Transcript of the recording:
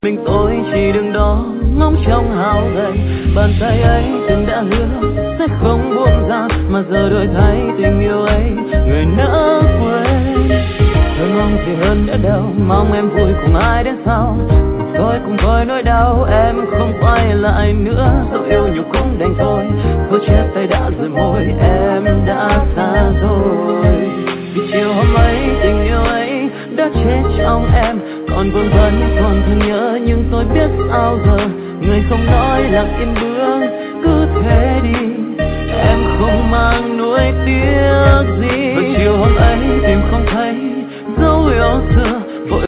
mình tôi chỉ đứng đó ngóng trong hao gầy, bàn tay ấy từng đã hứa sẽ không buông ra, mà giờ đổi thay tình yêu ấy người nỡ quên. Thôi mong gì hơn nữa đâu, mong em vui cùng ai đến sau, tôi cùng với nỗi đau em không quay lại nữa. Dẫu yêu nhiều cũng đành thôi, câu chết tay đã rời môi, em đã xa rồi. Vì chiều hôm ấy tình yêu ấy đã chết trong em, còn vương vấn còn thương nhớ, nhưng tôi biết sao giờ. Người không nói lặng yên bước cứ thế đi, em không mang nuối tiếc gì. Và chiều hôm ấy tìm không